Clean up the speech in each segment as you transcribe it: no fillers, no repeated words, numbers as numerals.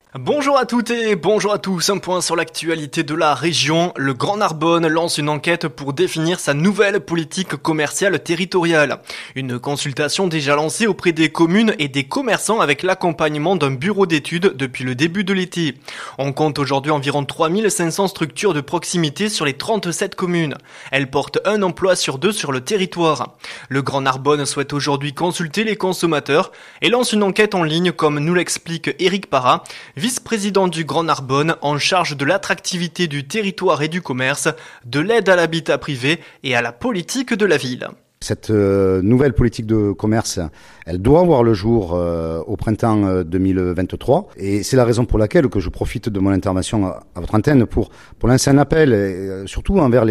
Bonjour à toutes et bonjour à tous, un point sur l'actualité de la région. Le Grand Narbonne lance une enquête pour définir sa nouvelle politique commerciale territoriale. Une consultation déjà lancée auprès des communes et des commerçants avec l'accompagnement d'un bureau d'études depuis le début de l'été. On compte aujourd'hui environ 3500 structures de proximité sur les 37 communes. Elles portent un emploi sur deux sur le territoire. Le Grand Narbonne souhaite aujourd'hui consulter les consommateurs et lance une enquête en ligne comme nous l'explique Éric Parra, vice-président du Grand Narbonne en charge de l'attractivité du territoire et du commerce, de l'aide à l'habitat privé et à la politique de la ville. Cette nouvelle politique de commerce, elle doit voir le jour au printemps 2023 et c'est la raison pour laquelle que je profite de mon intervention à votre antenne pour lancer un appel, surtout envers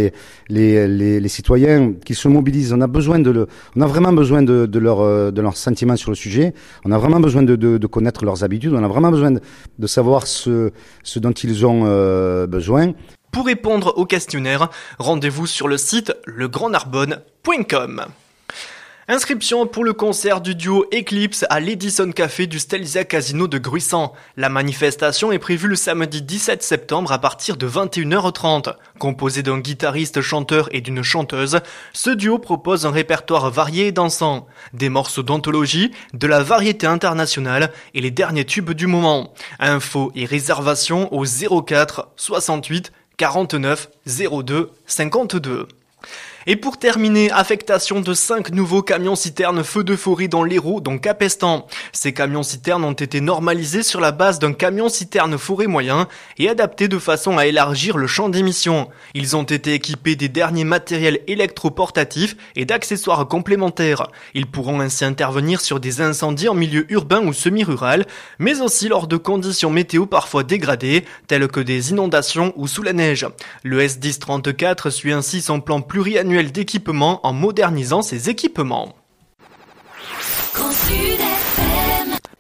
les citoyens qui se mobilisent. On a vraiment besoin de leurs sentiments sur le sujet. On a vraiment besoin de connaître leurs habitudes. On a vraiment besoin de savoir ce dont ils ont besoin. Pour répondre au questionnaire, rendez-vous sur le site legrandnarbonne.com. Inscription pour le concert du duo Eclipse à l'Edison Café du Stelzia Casino de Gruissant. La manifestation est prévue le samedi 17 septembre à partir de 21h30. Composé d'un guitariste chanteur et d'une chanteuse, ce duo propose un répertoire varié et dansant. Des morceaux d'anthologie, de la variété internationale et les derniers tubes du moment. Infos et réservations au 04 68 49 02 52. Et pour terminer, affectation de 5 nouveaux camions-citernes feux de forêt dans l'Hérault, dont Capestan. Ces camions-citernes ont été normalisés sur la base d'un camion-citerne forêt moyen et adaptés de façon à élargir le champ d'émission. Ils ont été équipés des derniers matériels électroportatifs et d'accessoires complémentaires. Ils pourront ainsi intervenir sur des incendies en milieu urbain ou semi-rural, mais aussi lors de conditions météo parfois dégradées, telles que des inondations ou sous la neige. Le S1034 suit ainsi son plan pluriannuel d'équipement en modernisant ses équipements.